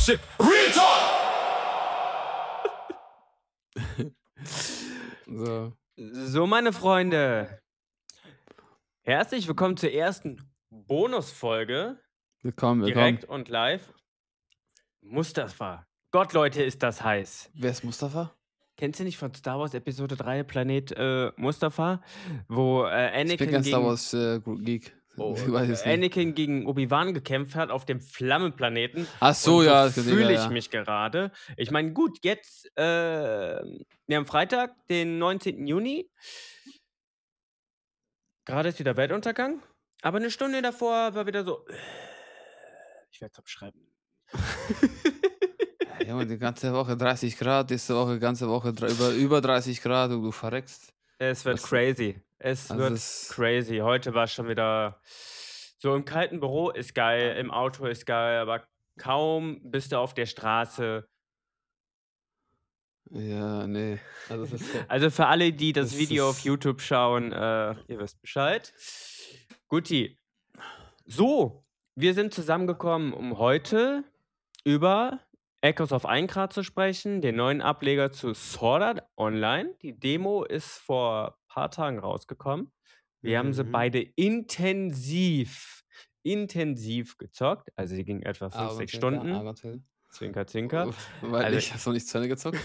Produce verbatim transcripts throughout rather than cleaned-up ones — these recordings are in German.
shit, real talk. So. So, meine Freunde, herzlich willkommen zur ersten Bonusfolge, Willkommen, willkommen. direkt und live. Mustafa. Gott, Leute, ist das heiß. Wer ist Mustafa? Kennst du nicht von Star Wars Episode drei, Planet äh, Mustafa, wo äh, Ich bin Anakin, kein Star gegen, Wars äh, Geek. oh, Ich weiß es nicht. Anakin gegen Obi-Wan gekämpft hat auf dem Flammenplaneten? Ach so, Und ja. so das fühle ja, ich ja. mich gerade. Ich meine, gut, jetzt, äh, wir haben Freitag, den neunzehnten Juni. Gerade ist wieder Weltuntergang. Aber eine Stunde davor war wieder so. Ich werde es abschreiben. Ja, Junge, die ganze Woche dreißig Grad, diese Woche ganze Woche dre- über, über dreißig Grad und du verreckst. Es wird Das- crazy. Es also wird das- crazy. Heute war schon wieder. So im kalten Büro ist geil, im Auto ist geil, aber kaum bist du auf der Straße. Ja, nee. Also das ist so. Also für alle, die das, Das Video ist- auf YouTube schauen, äh, ihr wisst Bescheid. Guti. So, wir sind zusammengekommen, um heute über Echoes of Aincrad zu sprechen, den neuen Ableger zu Sword Art Online. Die Demo ist vor ein paar Tagen rausgekommen. Wir haben sie Mhm. beide intensiv, intensiv gezockt. Also sie ging etwa fünfzig Augenzwinker, Stunden. Augenzwinker. Zwinker, zwinker. Weil Also- ich habe noch nicht zu Ende gezockt.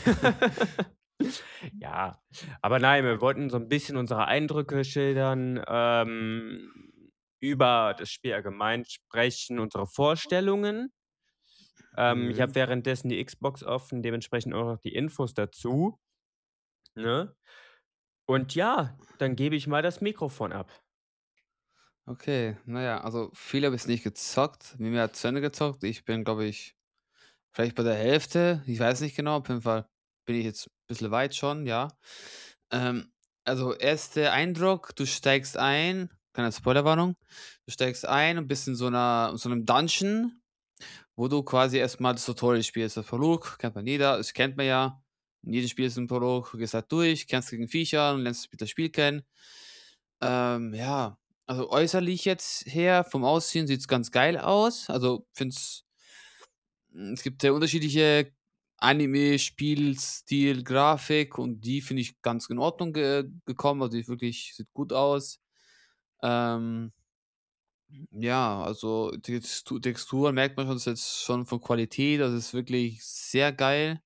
Ja, aber nein, wir wollten so ein bisschen unsere Eindrücke schildern, ähm, über das Spiel allgemein sprechen, unsere Vorstellungen. Ähm, Ich Mhm. habe währenddessen die Xbox offen, dementsprechend auch noch die Infos dazu. Ne? Und ja, dann gebe ich mal das Mikrofon ab. Okay, naja, also viel habe ich nicht gezockt. Mimi hat zu Ende gezockt. Ich bin, glaube ich, vielleicht bei der Hälfte. Ich weiß nicht genau. Auf jeden Fall bin ich jetzt ein bisschen weit schon, ja. Ähm, also, erster Eindruck, du steigst ein, keine Spoilerwarnung, du steigst ein und bist in so einer, so einem Dungeon, wo du quasi erstmal das Tutorial spielst. Das Prolog kennt man jeder, das kennt man ja. In jedem Spiel ist ein Prolog, du gehst halt durch, kämpfst gegen Viecher und lernst das Spiel kennen. Ähm, ja, also äußerlich jetzt her, vom Aussehen sieht es ganz geil aus. Also, finde es, es gibt sehr unterschiedliche Anime, Spielstil, Grafik und die finde ich ganz in Ordnung ge gekommen. Also, die wirklich sieht gut aus. Ähm, ja, also die Textu Texturen merkt man schon, das ist jetzt schon von Qualität, das ist wirklich sehr geil.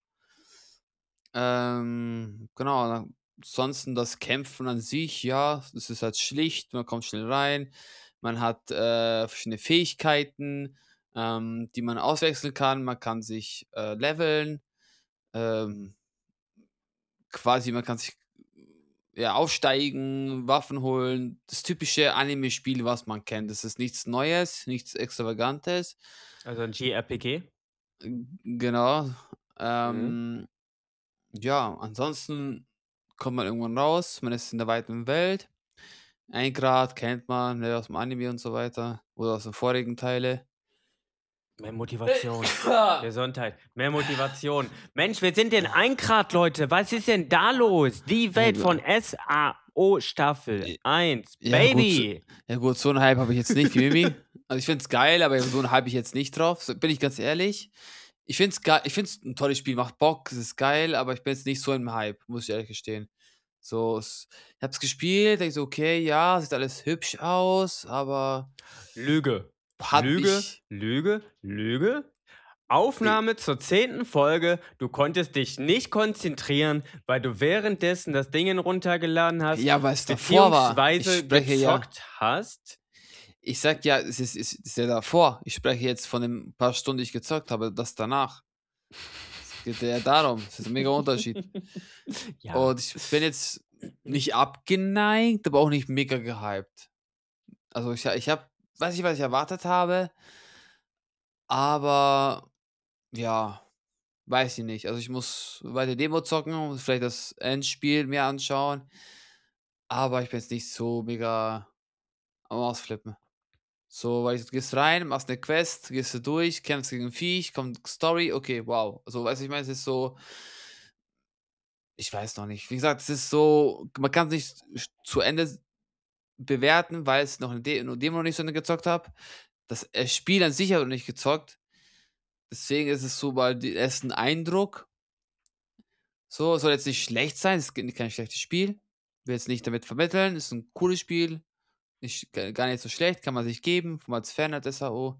Ähm, genau, ansonsten das Kämpfen an sich, ja, das ist halt schlicht, man kommt schnell rein, man hat äh, verschiedene Fähigkeiten, ähm, die man auswechseln kann, man kann sich äh, leveln, ähm, quasi, man kann sich ja, aufsteigen, Waffen holen, das typische Anime-Spiel, was man kennt. Das ist nichts Neues, nichts Extravagantes. Also ein G R P G. G- Genau. Ähm, Ja, ansonsten kommt man irgendwann raus, man ist in der weiten Welt. Ein Grad kennt man, ne, aus dem Anime und so weiter. Oder aus den vorigen Teile. Mehr Motivation. Gesundheit. Mehr Motivation. Mensch, wir sind in Eingrad, Leute. Was ist denn da los? Die Welt von S A O Staffel eins. Ja, Baby. Ja gut, so einen Hype habe ich jetzt nicht wie Mimi. Also ich finde es geil, aber so einen Hype ich jetzt nicht drauf. So, bin ich ganz ehrlich. Ich finde es geil, ich finde es ein tolles Spiel, macht Bock, es ist geil, aber ich bin jetzt nicht so im Hype, muss ich ehrlich gestehen. So, es, ich habe es gespielt, denke so, okay, ja, sieht alles hübsch aus, aber Lüge. hat Lüge, mich, Lüge, Lüge. Aufnahme zur zehnten Folge. Du konntest dich nicht konzentrieren, weil du währenddessen das Ding runtergeladen hast, ja, weil es davor war. Ich beziehungsweise spreche ja, gezockt hast. ich sag ja, es ist, es ist ja davor. Ich spreche jetzt von den paar Stunden, die ich gezockt habe, das danach. Es geht ja darum, es ist ein mega Unterschied. Ja. Und ich bin jetzt nicht abgeneigt, aber auch nicht mega gehypt. Also ich, ich habe, weiß nicht, was ich erwartet habe, aber ja, weiß ich nicht. Also ich muss weiter Demo zocken und vielleicht das Endspiel mir anschauen, aber ich bin jetzt nicht so mega am Ausflippen. So, weil du gehst rein, machst eine Quest, gehst du durch, kämpfst gegen ein Viech, kommt Story, okay, wow. So, weißt du, ich meine, es ist so, ich weiß noch nicht. Wie gesagt, es ist so, man kann es nicht sch- zu Ende bewerten, weil es noch eine De nur Demo noch nicht so Ende gezockt habe. Das äh, Spiel an sich habe ich noch nicht gezockt. Deswegen ist es so mal den ersten Eindruck. So, soll jetzt nicht schlecht sein, es ist kein schlechtes Spiel. Will jetzt nicht damit vermitteln, ist ein cooles Spiel. Nicht, gar nicht so schlecht, kann man sich geben, als Fan hat S A O.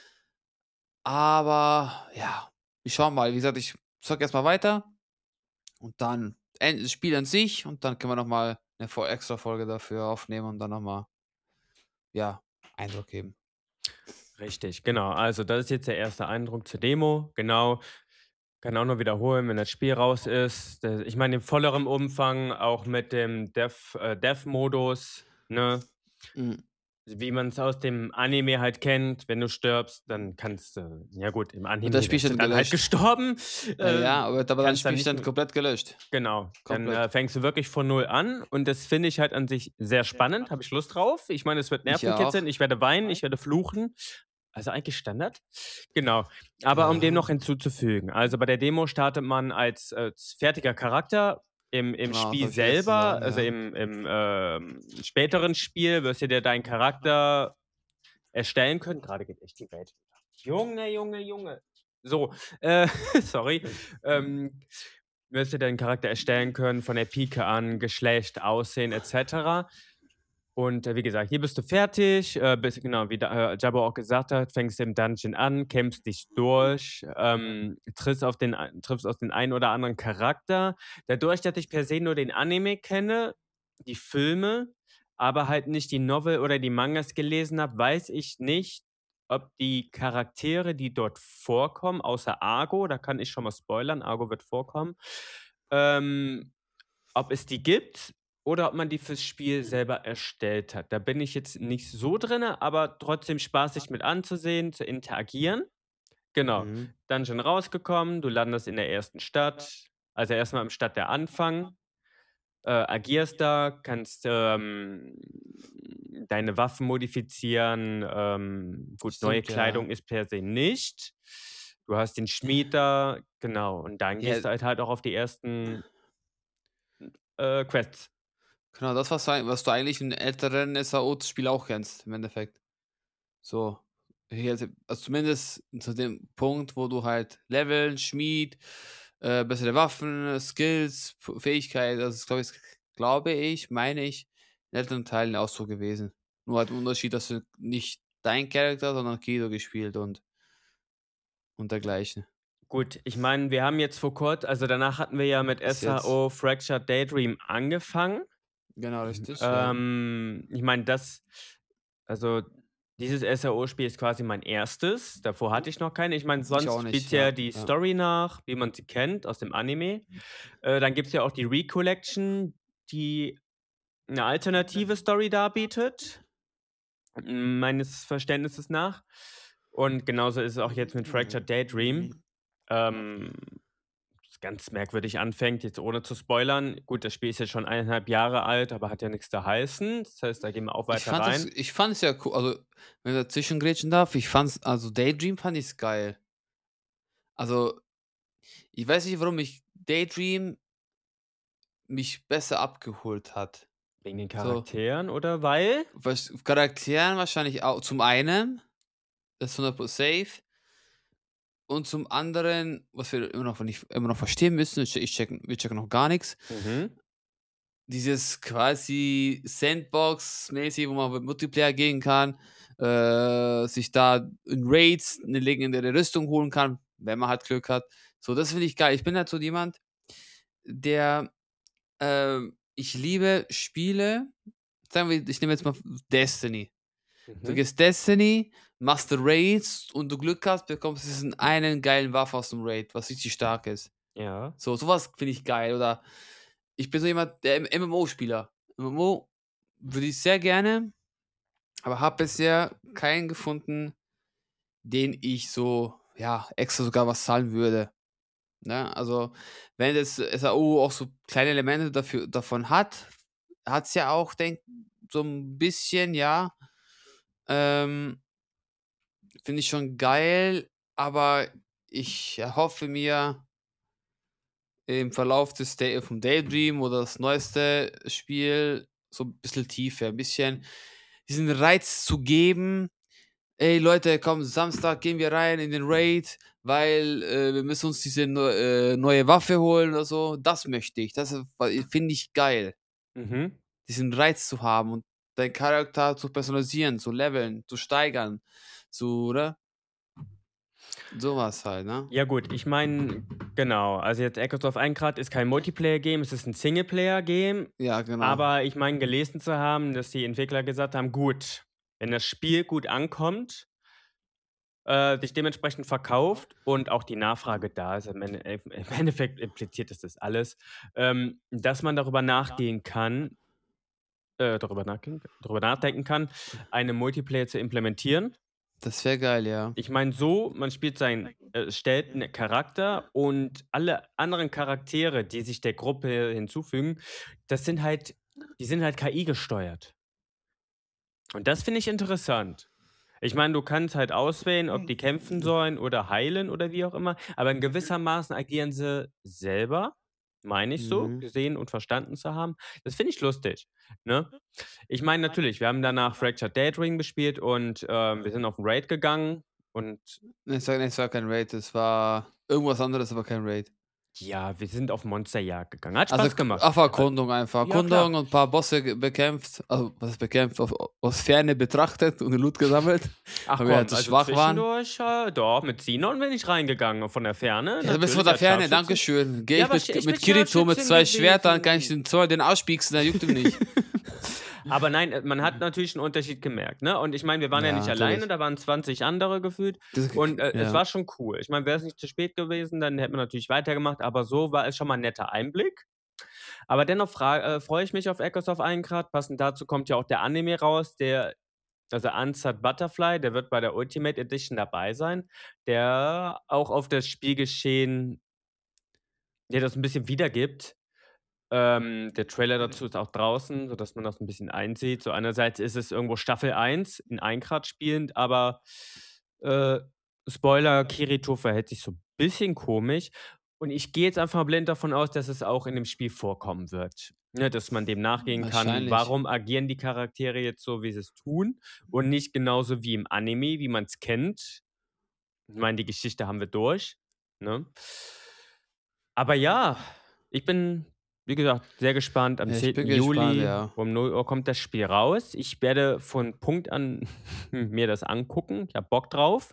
Aber ja, ich schau mal. Wie gesagt, ich zocke erstmal weiter und dann end das Spiel an sich und dann können wir noch mal 'ne Vo extra Folge dafür aufnehmen und dann noch mal ja, Eindruck geben. Richtig, genau. Also, das ist jetzt der erste Eindruck zur Demo, genau. Kann auch nur wiederholen, wenn das Spiel raus ist. D ich meine, in vollerem Umfang, auch mit dem Death äh, Death-Modus, ne? Mhm. Wie man es aus dem Anime halt kennt, wenn du stirbst, dann kannst du ja gut, im Wird das Anime Spiel wärst du schon dann halt gelöscht? gestorben, Ja, äh, ja, aber aber dein kannst Spiel dann ist nicht dann m komplett gelöscht. genau, dann, äh, Komplett. fängst du wirklich von null an und das finde ich halt an sich sehr spannend, habe ich Lust drauf. Ich meine, es wird Ich ja nervenkitzeln, auch. ich werde weinen, ich werde fluchen. Also, eigentlich Standard. Genau. Aber um dem Ja. noch hinzuzufügen, also, bei der Demo startet man als als fertiger Charakter im im Genau, das Spiel habe ich vergessen zu selber, sagen, also, ja. im im, ähm, späteren Spiel wirst du dir deinen Charakter erstellen können. Grade geht echt die Welt unter. Junge, Junge, Junge. So, äh, sorry. Ähm, wirst dir deinen Charakter erstellen können von der Pike an, Geschlecht, Aussehen et cetera. Und, äh, wie gesagt, hier bist du fertig, äh, bist genau, wie da äh, Jabbo auch gesagt hat, fängst im Dungeon an, kämpfst dich durch, ähm, triffst auf den ein triffst auf den einen oder anderen Charakter. Dadurch, dass ich per se nur den Anime kenne, die Filme, aber halt nicht die Novel oder die Mangas gelesen habe, weiß ich nicht, ob die Charaktere, die dort vorkommen, außer Argo, da kann ich schon mal spoilern, Argo wird vorkommen, ähm, ob es die gibt oder ob man die fürs Spiel selber erstellt hat. Da bin ich jetzt nicht so drinne, aber trotzdem spaßig mit anzusehen, zu interagieren. Genau. Mhm. Dungeon rausgekommen, du landest in der ersten Stadt, also erstmal im Stadt der Anfang, äh, agierst da, kannst, ähm, deine Waffen modifizieren. Ähm, gut, neue Stimmt, ja. Kleidung ist per se nicht. Du hast den Schmied da, genau. Und dann Ja. gehst du halt halt auch auf die ersten äh, Quests. Genau, das, was du ei was du eigentlich in älteren S A O-Spielen auch kennst im Endeffekt. So, hier also also zumindest zu dem Punkt, wo du halt Leveln, Schmied, äh, bessere Waffen, Skills, F Fähigkeit, das ist, glaube ich glaube ich, meine ich, in älteren Teilen auch so gewesen. Nur halt 'n Unterschied, dass du nicht dein Charakter, sondern Kido gespielt und und dergleichen. Gut, ich meine, wir haben jetzt vor kurz also danach hatten wir ja mit Bis jetzt. S A O Fractured Daydream angefangen. Genau, richtig, ja. Ähm, ich meine, das also dieses S A O-Spiel ist quasi mein erstes. Davor hatte ich noch keine. Ich meine, Ich sonst auch spielst nicht, du ja ja, die ja. Story nach, wie man sie kennt aus dem Anime. Äh, dann gibt's ja auch die Re-Collection, die 'ne alternative Story darbietet, m meines Verständnisses nach. Und genauso ist es auch jetzt mit Fractured Daydream. Ähm, das ganz merkwürdig anfängt, jetzt ohne zu spoilern. Gut, das Spiel ist jetzt schon eineinhalb Jahre alt, aber hat ja nix zu heißen. Das heißt, da gehen wir auch Ich weiter fand das rein. ich fand es ja co also, wenn ich dazwischengrätschen darf, ich fand's also Daydream fand ich's geil. Also, ich weiß nicht, warum mich Daydream mich besser abgeholt hat. Wegen den So Charakteren oder weil? was Charakteren wahrscheinlich auch zum einen, das hundert Pro safe. Und zum anderen, was wir immer noch nicht immer noch verstehen müssen, ich ich checken wir checken noch gar nix. Mhm. Dieses quasi Sandbox-mäßig, wo man mit Multiplayer gehen kann, äh, sich da in Raids 'ne legendäre Rüstung holen kann, wenn man halt Glück hat. So, das finde ich geil. Ich bin halt so jemand, der, ähm ich liebe Spiele sagen wir, ich nehme jetzt mal Destiny. Du Mhm. gehst Destiny, machst du Raids und du Glück hast, bekommst diesen einen geilen Waffe aus dem Raid, was richtig stark ist. Ja. So, so was finde ich geil. Oder ich bin so jemand, der M MMO-Spieler. M M O würde ich sehr gerne, aber habe bisher keinen gefunden, den ich so, ja, extra sogar was zahlen würde, ne? Also, wenn das S A O auch so kleine Elemente dafür davon hat, hat's ja auch, denk so 'n bisschen, ja. Ähm finde ich schon geil, aber ich erhoffe mir im Verlauf des Day vom Daydream oder das neueste Spiel so 'n bisschen Tiefe, 'n bisschen diesen Reiz zu geben, ey Leute, komm, Samstag gehen wir rein in den Raid, weil äh, wir müssen uns diese neu, äh, neue Waffe holen oder so. Das möchte ich. Das finde ich geil. Mhm. Diesen Reiz zu haben und deinen Charakter zu personalisieren, zu leveln, zu steigern, zu, oder? Sowas halt, ne? Ja gut, ich meine, genau, also jetzt Echoes of Einkrad ist kein Multiplayer-Game, es ist ein Singleplayer-Game, Ja, genau. aber ich meine gelesen zu haben, dass die Entwickler gesagt haben, gut, wenn das Spiel gut ankommt, äh, sich dementsprechend verkauft und auch die Nachfrage da ist, im Ende im Endeffekt impliziert es das alles, ähm, dass man darüber nachgehen kann äh, darüber nachgehen darüber nachdenken kann, einen Multiplayer zu implementieren. Das wäre geil, ja. Ich meine so, man spielt seinen äh, stellt 'n Charakter und alle anderen Charaktere, die sich der Gruppe hinzufügen, das sind halt die sind halt K I gesteuert. Und das finde ich interessant. Ich meine, du kannst halt auswählen, ob die kämpfen sollen oder heilen oder wie auch immer, aber in gewissermaßen agieren sie selber, meine ich so, Mhm. gesehen und verstanden zu haben. Das finde ich lustig, ne? Ich meine, natürlich, wir haben danach Fractured Daydream gespielt und, ähm, wir sind auf 'n Raid gegangen und Ne, es war ne, es war kein Raid, es war irgendwas anderes, aber kein Raid. ja, wir sind auf Monsterjagd gegangen. Hat Also, Spaß k gemacht. auf Äh, Erkundung einfach. ja Erkundung klar. und 'n paar Bosse ge bekämpft. Also, was heißt bekämpft? Auf aus Ferne betrachtet und Loot gesammelt, Ach weil wir halt komm, so also schwach waren. zwischendurch, äh, doch, mit Xenon bin ich reingegangen von der Ferne, Ja, du bist von natürlich der als Ferne, Scharfschütze. dankeschön. Gehe Ja, ich aber sch mit ich bin mit Kirito mit Scharfschützin zwei Schwertern, kann ich gewesen. den Zoll den auspieksen, da juckt ihn nicht. Aber nein, äh, man hat natürlich 'n Unterschied gemerkt, ne? Und ich meine, wir waren ja Ja, nicht alleine, natürlich. da waren zwanzig andere gefühlt Das und, äh, es ja. war schon cool. Ich meine, wäre es nicht zu spät gewesen, dann hätten wir natürlich weitergemacht, aber so war es schon mal 'n netter Einblick. Aber dennoch fra äh, freue ich mich auf Echoes of Einkrad. Passend dazu kommt ja auch der Anime raus, der also Unsat Butterfly, der wird bei der Ultimate Edition dabei sein, der auch auf das Spielgeschehen ja, das 'n bisschen wiedergibt. Ähm, der Trailer dazu ist auch draußen, sodass man das 'n bisschen einsieht. So einerseits ist es irgendwo Staffel eins in Einkrad spielend, aber, äh, Spoiler, Kirito verhält sich so 'n bisschen komisch und ich gehe jetzt einfach mal blind davon aus, dass es auch in dem Spiel vorkommen wird, ne, dass man dem nachgehen kann, Wahrscheinlich. warum agieren die Charaktere jetzt so, wie sie's tun und nicht genauso wie im Anime, wie man's kennt. Ich meine, die Geschichte haben wir durch, ne? Aber ja, ich bin, wie gesagt, sehr gespannt. Am Ja, ich bin zehnten gespannt, Juli ja. um null Uhr kommt das Spiel raus. Ich werde von Punkt an mir das angucken. Ich habe Bock drauf.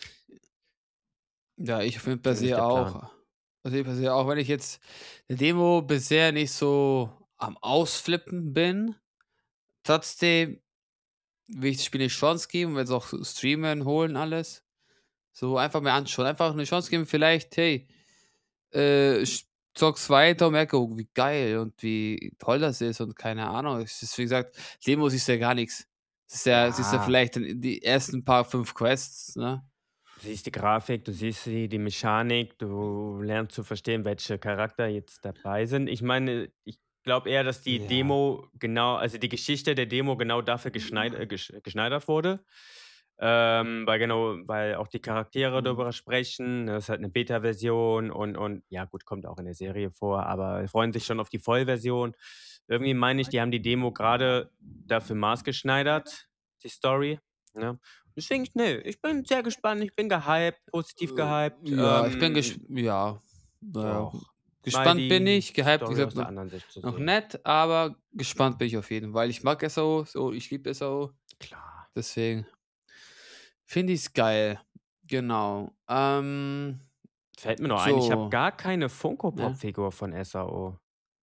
Ja, ich auf jeden per Zumindest se der Plan. auch. Also, ich per se auch, wenn ich jetzt 'ne Demo bisher nicht so am Ausflippen bin, trotzdem will ich das Spiel 'ne Chance geben, werde es auch streamen, holen, alles. So einfach mir anschauen, einfach 'ne Chance geben, vielleicht, hey, äh, ich zock's weiter und merke: „Oh, wie geil und wie toll das ist“ und keine Ahnung. Es ist, wie gesagt, Demo siehst du ja gar nix. Es ist ja siehst ja Ja. vielleicht in die ersten paar fünf Quests, ne? Du siehst die Grafik, du siehst die die Mechanik, du lernst zu verstehen, welche Charakter jetzt dabei sind. Ich meine, ich glaube eher, dass die Ja. Demo genau also die Geschichte der Demo genau dafür geschneid äh, gesch geschneidert wurde. Ähm, weil genau weil auch die Charaktere Mhm. darüber sprechen. Das ist halt 'ne Beta-Version und und ja gut, kommt auch in der Serie vor, aber freuen sich schon auf die Vollversion. Irgendwie meine ich, die haben die Demo grade dafür maßgeschneidert, die Story, ne? Deswegen, ne, ich bin sehr gespannt, ich bin gehypt, positiv gehypt. Äh, ja, ich bin gesch Ähm ja, na ja. doch, mal Gespannt bin die ich, gehypt, wie Story gesagt, aus der noch anderen Sicht zu noch sehen. nicht, aber gespannt bin ich auf jeden Fall. Ich mag S A O, so ich liebe S A O, Klar. deswegen finde ich's geil. Genau. Ähm, Fällt mir noch ein, ich habe so, gar keine Funko ne? Pop-Figur von S A O.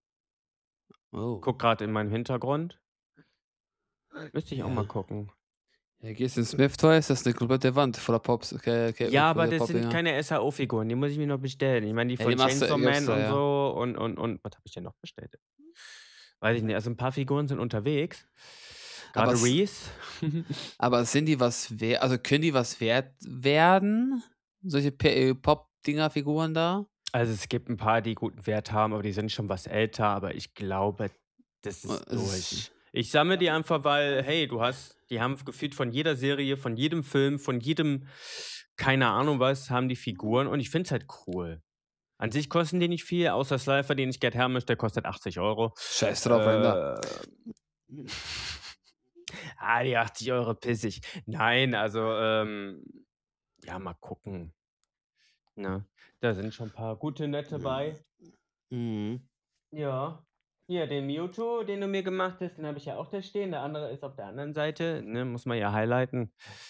Oh. Gucke grad in meinen Hintergrund. Müsste ich auch mal Ja. gucken. Ja, gehst in Smith Toys, das ist 'ne komplette Wand voller Pops, ke ke Ja, von aber der das sind Pop-Dinger. keine S A O-Figuren, die muss ich mir noch bestellen. Ich meine, die Ja, die von machst du Chainsaw Man extra, und ja. so und und und was habe ich denn noch bestellt? Weiß ich nicht, also 'n paar Figuren sind unterwegs. Aber Grade s Reese. aber sind die was wer also können die was wert werden? Solche P äh, Pop-Dinger, Figuren da? Also, es gibt 'n paar, die guten Wert haben, aber die sind schon was älter, aber ich glaube, das Äh, ist es ist durch. Ich sammle die einfach, weil, hey, du hast die haben gefühlt von jeder Serie, von jedem Film, von jedem keine Ahnung was, haben die Figuren und ich finde es halt cool. An sich kosten die nicht viel, außer Slifer, den ich gern haben möchte, der kostet achtzig Euro. Scheiß drauf, Rinder. Äh Ah, die achtzig Euro pissig. Nein, also, ähm, ja, mal gucken, ne? Da sind schon 'n paar gute, nette bei. Mhm. Ja. Hier, den Mewtwo, den du mir gemacht hast, den habe ich ja auch da stehen. Der andere ist auf der anderen Seite, ne? Muss man ja highlighten.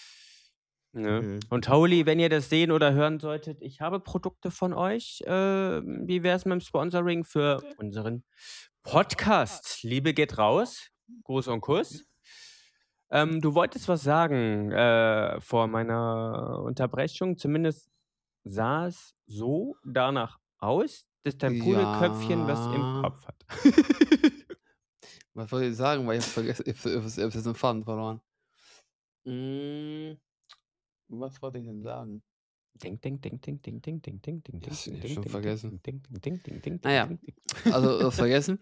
Ne? Mhm. Und Holy, wenn ihr das sehen oder hören solltet, ich habe Produkte von euch. Ähm, wie wär's mit'm Sponsoring für unseren Podcast? Liebe geht raus. Gruß und Kuss. Ähm, du wolltest was sagen, äh, vor meiner Unterbrechung. Zumindest sah es so danach aus, dass dein Pudelköpfchen was im Ja. Kopf hat. Was wollte ich sagen? Weil ich habe vergessen, ich habe ich habe jetzt den Faden verloren. Hm, was wollte ich denn sagen? Ding, ding, ding, ding, ding, ding, ding, ding, ding, Ja, ding, hast du ding, ja ding, schon ding, ding, vergessen. ding, ding, ding, ding, ding, Na ding, ja, ding, ding. also, das vergessen.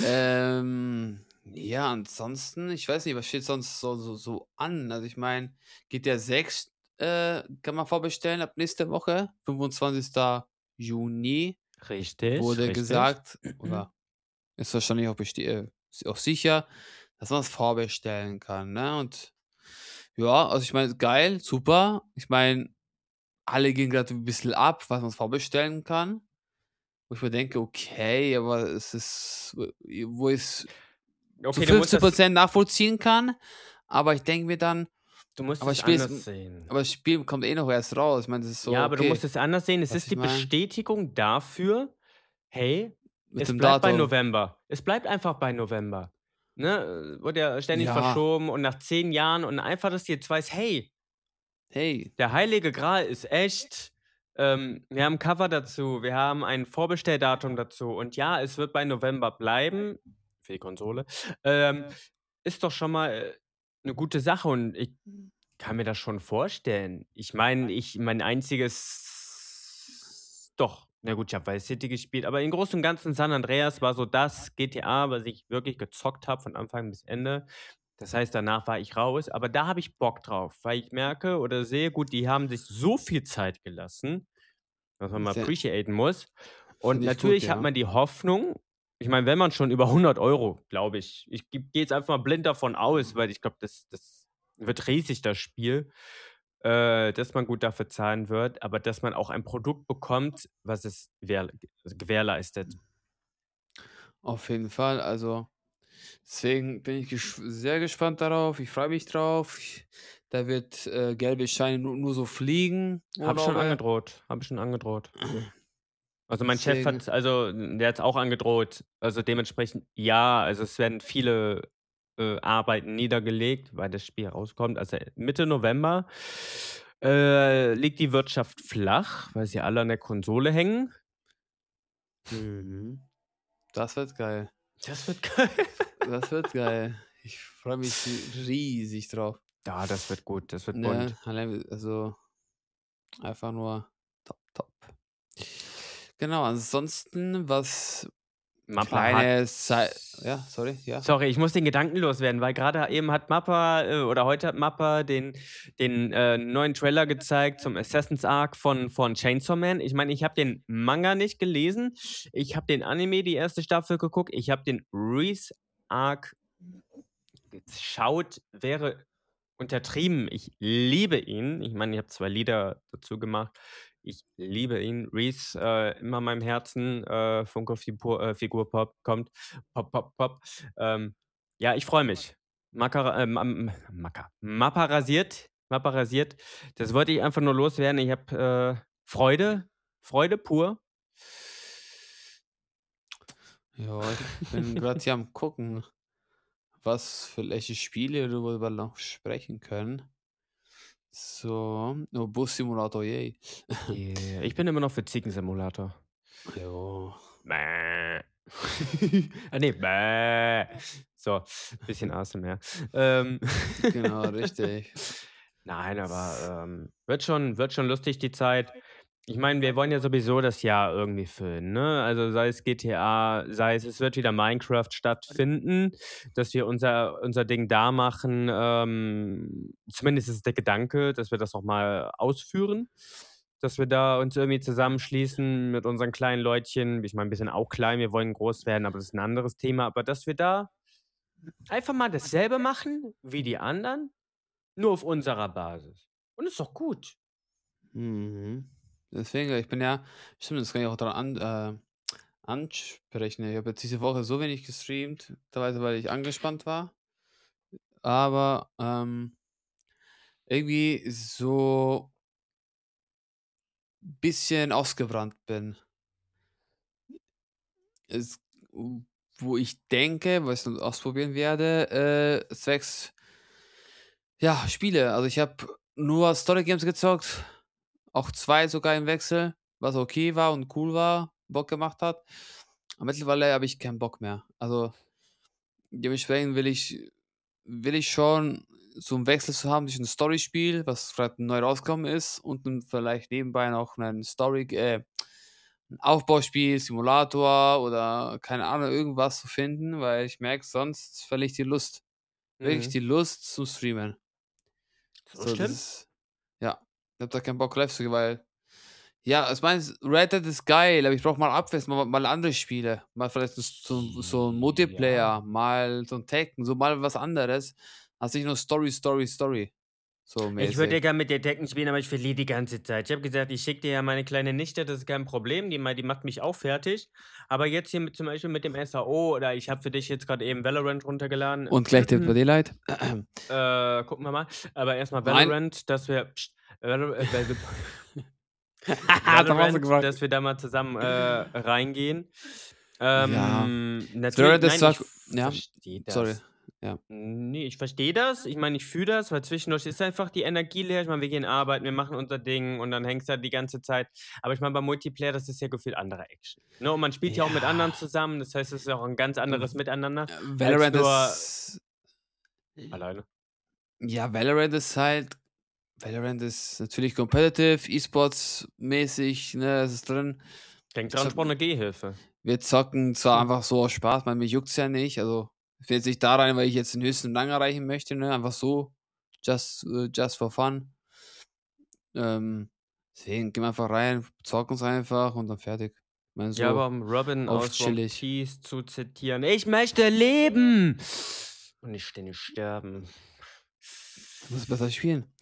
Ähm, ja, ansonsten, ich weiß nicht, was steht sonst so so so an? Also, ich meine, G T A sechs, äh, kann man vorbestellen ab nächste Woche, fünfundzwanzigster Juni Richtig, wurde richtig. gesagt, oder ist wahrscheinlich auch beste äh, ist auch sicher, dass man's vorbestellen kann, ne? Und ja, also, ich meine, geil, super. Ich meine, alle gehen grad 'n bisschen ab, was man vorbestellen kann. Wo ich mir denke: „Okay, aber es ist w wo ich's zu Okay, du musst fünfzig das Prozent nachvollziehen kann." Aber ich denke mir dann: du musst „Aber es das Spiel ist anders hm, sehen. aber das Spiel kommt eh noch erst raus." Ich meine, das ist so Ja, aber du musst okay. es anders sehen. Es Was ist ich die meine? Bestätigung dafür: „Hey, Mit es dem bleibt bei Datum. November. Es bleibt einfach bei November." Ne? Äh, wurde ja ständig Ja, verschoben und nach zehn Jahren und einfach, dass du jetzt weißt: „Hey, hey, der Heilige Gral ist echt. Ähm, wir haben 'n Cover dazu, wir haben ein Vorbestelldatum dazu und ja, es wird bei November bleiben für die Konsole. Ähm, ist doch schon mal, äh, 'ne gute Sache und ich kann mir das schon vorstellen. Ich meine, ich mein einziges doch, na gut, ich habe Vice City gespielt, aber im Großen und Ganzen San Andreas war so das G T A, was ich wirklich gezockt habe von Anfang bis Ende. Das heißt, danach war ich raus, aber da habe ich Bock drauf, weil ich merke oder sehe, gut, die haben sich so viel Zeit gelassen, was man mal fi appreciaten muss. Und finde ich gut, natürlich hat ja. man die Hoffnung, ich meine, wenn man schon über hundert Euro, glaube ich, ich gehe jetzt einfach mal blind davon aus, weil ich glaube, das, das wird riesig, das Spiel, äh, dass man gut dafür zahlen wird, aber dass man auch ein Produkt bekommt, was es wehr, also gewährleistet. Auf jeden Fall. Also, deswegen bin ich gesch sehr gespannt darauf. Ich freue mich drauf. Ich Da wird, äh, gelbe Scheine nur nur so fliegen, Habe ich schon Urlaube. angedroht, habe ich schon angedroht. Also, mein Chef Deswegen hat also, n der hat's auch angedroht. Also, dementsprechend ja, also, es werden viele, äh, Arbeiten niedergelegt, weil das Spiel rauskommt. Also, Mitte November, äh, liegt die Wirtschaft flach, weil sie alle an der Konsole hängen. mhm. Das wird geil. Das wird geil. Das wird geil. Ich freue mich riesig drauf. Ja, das wird gut, das wird Ne, bunt. allein also, einfach nur top, top. Genau, ansonsten, was Mappa hat kleine Sei ja, sorry, ja? sorry, ich muss den Gedanken loswerden, weil grade eben hat Mappa, äh, oder heute hat Mappa den den, äh, neuen Trailer gezeigt zum Assassin's Arc von von Chainsaw Man. Ich meine, ich habe den Manga nicht gelesen. Ich habe den Anime, die erste Staffel geguckt. Ich habe den Reese Arc geschaut, wäre untertrieben. Ich liebe ihn. Ich meine, ich habe zwei Lieder dazu gemacht. Ich liebe ihn. Reese, äh, immer in meinem Herzen, äh, Funke Figur äh, Figur Pop kommt. Pop, Pop, Pop. Ähm, ja, ich freue mich. Maka, ähm, ähm, Maka. Mappa rasiert. Mappa rasiert. Das wollte ich einfach nur loswerden. Ich habe äh, Freude. Freude pur. Ja, ich bin grad hier am Gucken, was für welche Spiele wir darüber noch sprechen können. So, oh, Bus-Simulator, yay. Yeah. Ich bin immer noch für Ziegensimulator. Jo, Bäh. Ah, ne, bäh. So, bisschen A S M R. Ähm. genau, richtig. Nein, aber, ähm, wird schon wird schon lustig, die Zeit. Ich meine, wir wollen ja sowieso das Jahr irgendwie füllen, ne? Also, sei es G T A, sei es es wird wieder Minecraft stattfinden, dass wir unser unser Ding da machen. Ähm, zumindest ist es der Gedanke, dass wir das auch mal ausführen, dass wir da uns irgendwie zusammenschließen mit unseren kleinen Leutchen. Ich meine, wir sind auch klein, wir wollen groß werden, aber das ist ein anderes Thema. Aber dass wir da Einfach mal dasselbe machen wie die anderen, nur auf unserer Basis. Und ist doch gut. Mhm. Deswegen, ich bin ja stimmt, das kann ich auch daran an äh, ansprechen. Ich habe jetzt diese Woche so wenig gestreamt, teilweise, weil ich angespannt war, aber, ähm, irgendwie so bisschen ausgebrannt bin. Es wo ich denke, was ich dann ausprobieren werde, äh, zwecks ja, Spiele. Also, ich habe nur Story Games gezockt, auch zwei sogar im Wechsel, was okay war und cool war, Bock gemacht hat. Aber mittlerweile habe ich keinen Bock mehr. Also, dementsprechend will ich will ich schon so 'n Wechsel zu haben zwischen 'n Storyspiel, was grad neu rausgekommen ist, und 'n vielleicht nebenbei noch 'nen Story äh, 'n Aufbauspiel, Simulator oder keine Ahnung, irgendwas zu finden, weil ich merke, sonst verliere ich die Lust. Wirklich Mhm. die Lust zum Streamen. So So, das schlimm? ist ja, ich habe da keinen Bock live zu gehen, weil ja, ich meine, Red Dead ist geil, aber ich brauche mal Abwechslung, mal mal andere Spiele. Mal vielleicht so so 'n Ja. Multiplayer, mal so 'n Tekken, so mal was anderes, als nicht nur Story, Story, Story, so Ich würde ja mäßig. gern mit dir Tekken spielen, aber ich verliere die ganze Zeit. Ich habe gesagt, ich schicke dir ja meine kleine Nichte, das ist kein Problem, die ma die macht mich auch fertig. Aber jetzt hier mit zum Beispiel mit dem S A O oder ich habe für dich jetzt gerade eben Valorant runtergeladen. Und gleich Dead by Daylight. Äh, gucken wir mal. Aber erstmal Nein. Valorant, dass wir pst, Valo äh, Val Da warst du Valorant, gefragt. dass wir da mal zusammen, äh, reingehen. Ja. Ähm, natürlich Valorant ist nein, ich zwar ja, verstehe sorry. das. Ja. Ne, ich verstehe das. Ich meine, ich fühle das, weil zwischendurch ist einfach die Energie leer. Ich meine, wir gehen arbeiten, wir machen unser Ding und dann hängst du da die ganze Zeit. Aber ich meine, beim Multiplayer, das ist ja gefühlt andere Action, ne? Und man spielt ja auch mit anderen Ja. zusammen. Das heißt, es ist auch 'n ganz anderes V Miteinander äh, als Valorant nur ist alleine. ja, Valorant ist halt Valorant ist natürlich competitive, E-Sports-mäßig, ne, ist es drin. Denk dran, ich brauche Zocken 'ne Gehhilfe. wir zocken zwar Hm. einfach so aus Spaß, weil mich juckt's ja nicht. Also, ich will jetzt nicht da rein, weil ich jetzt den höchsten Rang erreichen möchte, ne? Einfach so, just äh, just for fun. Ähm, deswegen gehen wir einfach rein, zocken's einfach und dann fertig. Ich meine Ja, so aber um Robin auf aus One chillig. Piece zu zitieren: „Ich möchte leben und nicht ständig sterben.“ Du musst besser spielen.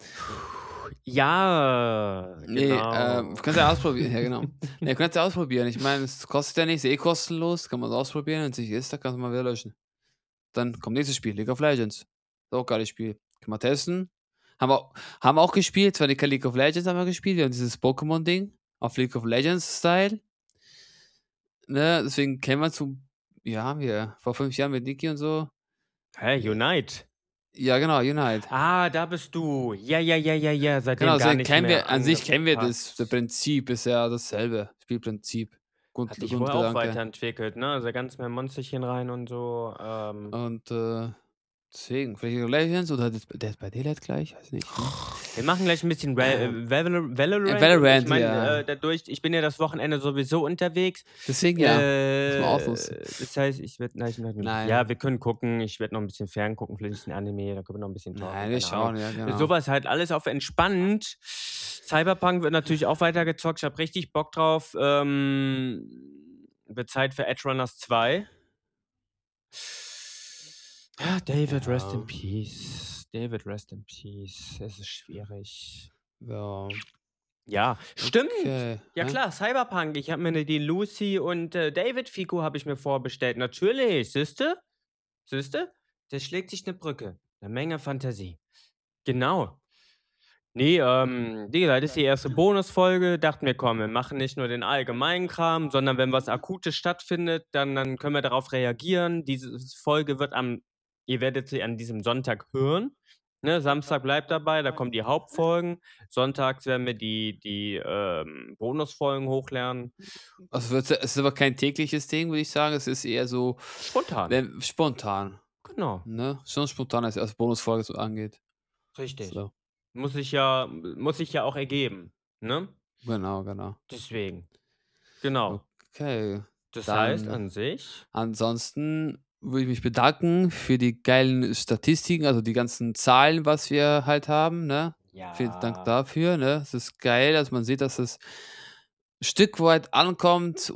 Ja, Ne, ähm, genau. kannst ja ausprobieren, ja genau. Ne, kannst ja ausprobieren. Ich meine, es kostet ja nichts, ist eh kostenlos, kann man's ausprobieren. Wenn's nicht ist, dann kannst du mal wieder löschen. Dann kommt nächstes Spiel, League of Legends. Ist auch geiles Spiel. Kann man testen. Haben wir haben wir auch gespielt, zwar nicht kein League of Legends haben wir gespielt, wir haben dieses Pokémon-Ding auf League of Legends-Style. Ne, deswegen kennen wir so ja, haben wir vor fünf Jahren mit Niki und so. Hä, Äh, Unite? ja genau, Unite. Ah, da bist du. Ja, ja, ja, ja, ja, Genau, seitdem gar deswegen nicht kennen mehr wir an sich kennen wir das. Das angepasst. Prinzip ist ja dasselbe, Spielprinzip. Grund Hat dich wohl auch Grundgedanke. weiterentwickelt, ne? Also, ganz mehr Monsterchen rein und so, ähm Und, äh, deswegen, vielleicht League of Legends oder Dead Dead by Daylight gleich, weiß nicht, ne? Wir machen gleich 'n bisschen Ra Ähm, äh, Valor äh, Valorant und ich Valorant, meine, äh, ja. dadurch ich bin ja das Wochenende sowieso unterwegs. Deswegen ja, muss man ausnutzen. Äh, das heißt, ich werde ja, Nein. wir können gucken. Ich werde noch 'n bisschen ferngucken, vielleicht 'n bisschen Anime, dann können wir noch 'n bisschen talken, Nein, wir keine Ahnung. schauen, ja So genau. was halt alles auf entspannt. Cyberpunk wird natürlich auch weiter gezockt. Ich habe richtig Bock drauf. Ähm, wird Zeit für Edgerunners zwei. Ja, David, rest in Ja. peace. David, rest in peace. Es ist schwierig. Ja. Ja, stimmt. Okay, Ja hä? klar, Cyberpunk. Ich habe mir 'ne die Lucy und, äh, David-Figur habe ich mir vorbestellt. Natürlich, siehst du? Siehst du? Da schlägt sich 'ne Brücke. 'Ne Menge Fantasie. Genau. Ne, ähm, wie gesagt, das ist die erste Bonusfolge. Dachten wir: „Komm, wir machen nicht nur den allgemeinen Kram, sondern wenn was Akutes stattfindet, dann dann können wir darauf reagieren.“ Diese s Folge wird am ihr werdet sie an diesem Sonntag hören, ne? Samstag bleibt dabei, da kommen die Hauptfolgen. Sonntags werden wir die die, ähm, Bonusfolgen hochladen. Also, wird's es ist aber kein tägliches Ding, würde ich sagen. Es ist eher so, Spontan. wenn spontan, Genau. ne? Schon spontan, als als Bonusfolge so angeht. Richtig. So. Muss sich ja muss sich ja auch ergeben, ne? Genau, genau. Deswegen. Genau. Okay, Das heißt dann an sich ansonsten würde ich mich bedanken für die geilen Statistiken, also die ganzen Zahlen, was wir halt haben, ne? Vielen Dank Ja. dafür, ne? Es ist geil, dass man sieht, dass es Stück weit ankommt, uns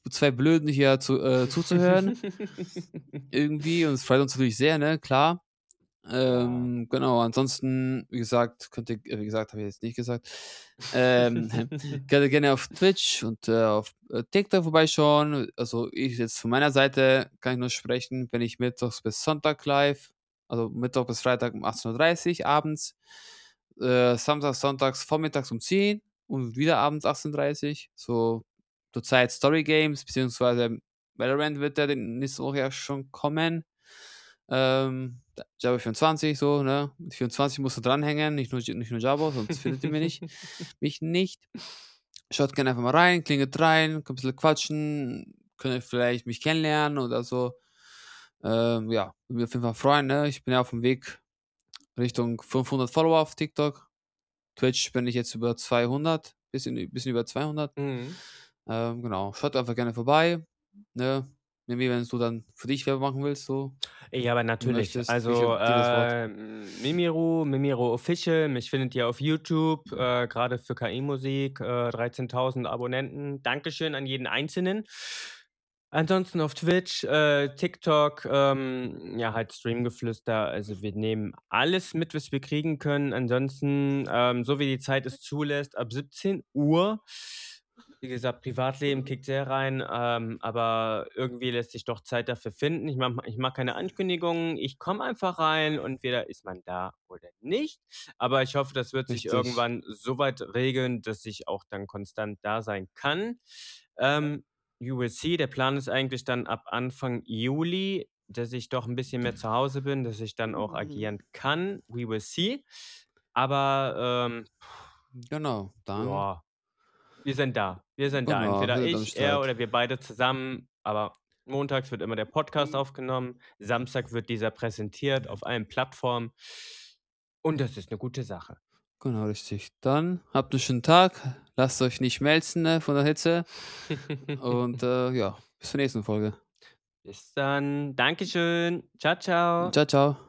zwei Blöden hier zu, äh, zuzuhören. Irgendwie. Und es freut uns natürlich sehr, ne? Klar. Ja. Ähm, genau, ansonsten, wie gesagt, könnt ihr, äh, wie gesagt, habe ich jetzt nicht gesagt. Ähm, könnt ihr gerne auf Twitch und äh, auf äh, TikTok vorbeischauen. Also ich jetzt von meiner Seite kann ich nur sprechen, bin ich mittwochs bis Sonntag live. Also Mittwoch bis Freitag um achtzehn Uhr dreißig abends. Äh, Samstag, Sonntags, vormittags um zehn und wieder abends achtzehn Uhr dreißig. So zurzeit Story Games, beziehungsweise Valorant wird ja den nächste Woche ja schon kommen. Ähm, Java vierundzwanzig, so, ne? vierundzwanzig musst du dranhängen, nicht nur, nicht nur Java, sonst findet ihr mich nicht. Mich nicht. Schaut gerne einfach mal rein, klingelt rein, könnt ein bisschen quatschen, könnt ihr vielleicht mich kennenlernen oder so. Ähm, ja, würde mich auf jeden Fall freuen, ne? Ich bin ja auf dem Weg Richtung fünfhundert Follower auf TikTok. Twitch bin ich jetzt über zweihundert, bisschen, bisschen über zweihundert. Mhm. Ähm, genau, schaut einfach gerne vorbei, ne? Mimi, wenn du dann für dich Werbung machen willst, so, Ja, aber wenn du natürlich. möchtest, ich Also, gebe dir das Wort. ähm, Mimiru, Mimiru Official, mich findet ihr auf YouTube, äh, grade für K I-Musik, äh, dreizehntausend Abonnenten. Dankeschön an jeden Einzelnen. Ansonsten auf Twitch, äh, TikTok, ähm, ja, halt Streamgeflüster. Also, wir nehmen alles mit, was wir kriegen können. Ansonsten, ähm, so wie die Zeit es zulässt, ab siebzehn Uhr. Wie gesagt, Privatleben kickt sehr rein, ähm, aber irgendwie lässt sich doch Zeit dafür finden. Ich mache ich mache keine Ankündigungen. Ich komme einfach rein und entweder ist man da oder nicht. Aber ich hoffe, das wird sich Richtig. irgendwann so weit regeln, dass ich auch dann konstant da sein kann. Ähm, you will see. Der Plan ist eigentlich dann ab Anfang Juli, dass ich doch ein bisschen mehr zu Hause bin, dass ich dann auch agieren kann. We will see. Aber, ähm, Genau, dann ja. Wir sind da. Wir sind da. genau, Entweder seid ihr am ich, er Start. oder wir beide zusammen, aber montags wird immer der Podcast aufgenommen, Samstag wird dieser präsentiert auf allen Plattformen und das ist 'ne gute Sache. Genau, richtig. Dann habt 'n schönen Tag, lasst euch nicht schmelzen, ne, von der Hitze und, äh, ja, bis zur nächsten Folge. Bis dann. Dankeschön. Tschau, tschau. Tschau, tschau.